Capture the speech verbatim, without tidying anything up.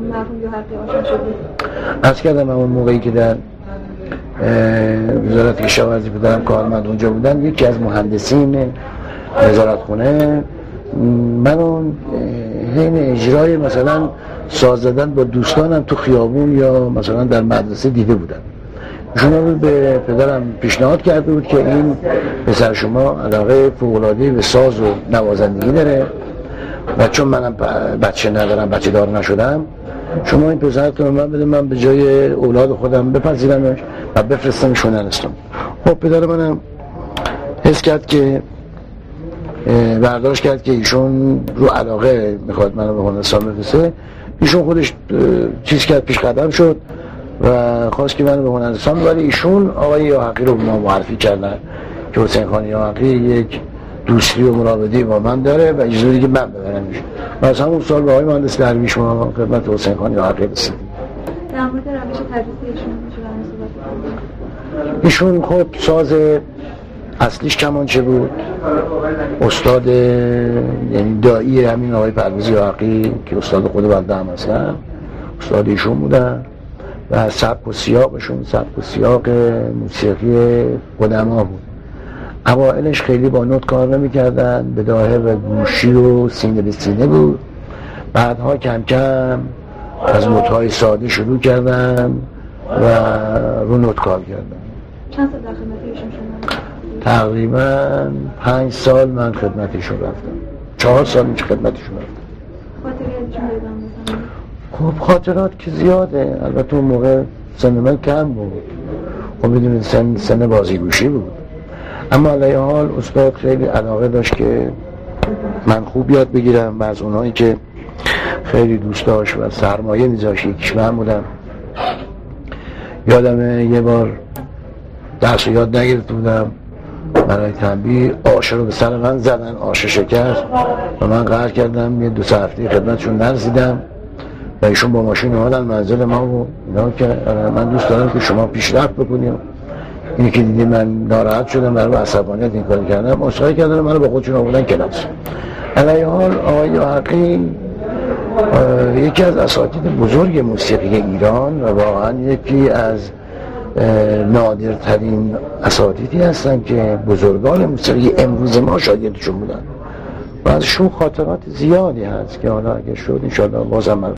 مرحوم یوحقی آشنا شدید؟ عرض کردم اون موقعی که در وزارت کشاورزی بودم کارمند اونجا بودم، یکی از مهندسین وزارت خونه منو حین اجرای مثلا ساز زدن با دوستانم تو خیابون یا مثلا در مدرسه دیده بودم. ایشون به پدرم پیشنهاد کرده بود که این پسر شما علاقه فوق‌العاده‌ای به ساز و نوازندگی داره و چون منم بچه ندارم، بچه دار نشدم، شما این پسرتون رو من بده، من به جای اولاد خودم بپذیرمش و بفرستمش هنرستان. خب پدر منم حس کرد که برداشت کرد که ایشون رو علاقه میخواد منو به هنرستان بفرسته. ایشون خودش چیز کرد، پیش قدم شد و خواست که منو به هنرستان ببره. ایشون آقای یوحقی رو به ما معرفی کردن که حسین خان یوحقی یک دوستی و مراودی با من داره و اجازه بده که من ببرمش. و از همون سال به آقای مهندس درویش ما خدمت حسین خان یوحقی رسیدیم. در مورد روش تدریس ایشون میشه برنامه صحبت کنید؟ ایشون خب ساز اصلیش کمانچه بود، استاد یعنی داعی همین آقای پرویز یوحقی که استاد خود بنده هم هستن استاد ایشون بودن و سبک و سیاقشون سبک و سیاق موسیقی قدما بود. اوائلش خیلی با نوت کار نمی کردن، بداهه و گوشی و سینه به سینه بود. بعدها کم کم از نوت‌های ساده شروع کردن و رو نوت کار کردن. چند سال در خدمت ایشون شما؟ تقریبا پنج سال من خدمتشون رفتم، چهار سال میشه خدمتشون رفتم. خاطری ازشون دارم مثلا؟ خب خاطرات که زیاده، البته اون موقع سن من کم بود، خب میدونید سن سن بازیگوشی بود، اما علیه حال استاد خیلی علاقه داشت که من خوب یاد بگیرم و از اونایی که خیلی دوست داشت و سرمایه میذاشت یکیش من بودم. یادمه یه بار درس یاد نگرفته بودم، برای تنبیه آشه رو به سر من زدن، آشه شکست و من قهر کردم، یه دو سه هفته خدمتشون نرسیدم و ایشون با ماشین اومدن منزل ما و اینا که من دوست دارم که شما پیشرفت بکنیم. اینی که دیدی من ناراحت شدم، برای عصبانیت این کار کردم، عذرخواهی کردن، منو با خودشون آوردن کلاس. علیه حال آقای یوحقی یکی از اساتید بزرگ موسیقی ایران و واقعا یکی از نادرترین اساتیدی هستن که بزرگان موسیقی امروز ما شاگردشون بودن و ازشون خاطرات زیادی هست که حالا اگه شد انشاءالله بازم